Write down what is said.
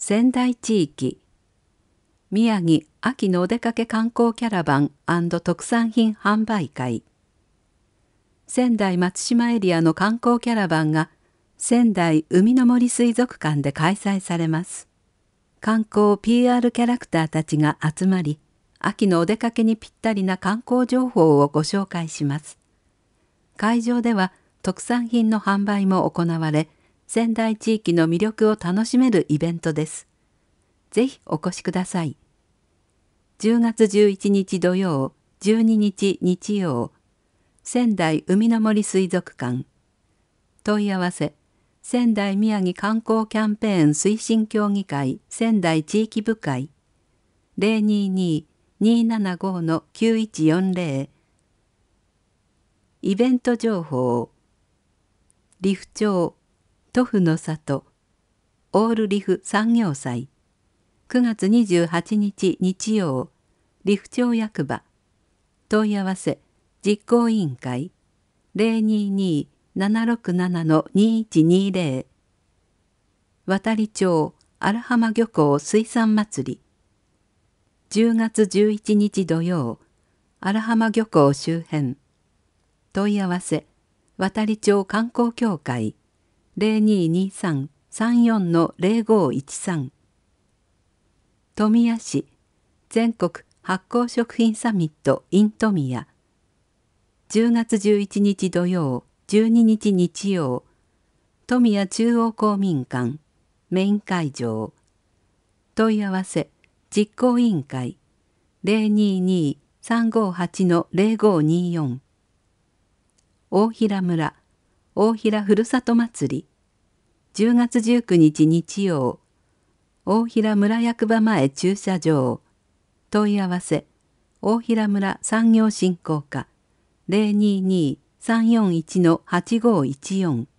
仙台地域宮城秋のお出かけ観光キャラバン&特産品販売会。仙台松島エリアの観光キャラバンが仙台海の森水族館で開催されます。観光 PR キャラクターたちが集まり、秋のお出かけにぴったりな観光情報をご紹介します。会場では特産品の販売も行われ、仙台地域の魅力を楽しめるイベントです。ぜひお越しください。10月11日土曜、12日日曜、仙台海の森水族館。問い合わせ、仙台宮城観光キャンペーン推進協議会仙台地域部会 022-275-9140。イベント情報、利府町、トフの里、オール利府産業祭、9月28日日曜、利府町役場。問い合わせ、実行委員会 022-767-2120。渡町荒浜漁港水産祭り。10月11日土曜、荒浜漁港周辺。問い合わせ、渡町観光協会 0223-34-0513。富谷市全国発酵食品サミット in 富谷。10月11日土曜、12日日曜、富谷中央公民館メイン会場。問い合わせ、実行委員会 022-358-0524。大平村大平ふるさと祭り。10月19日日曜、大平村役場前駐車場。問い合わせ、大平村産業振興課 022-341-8514。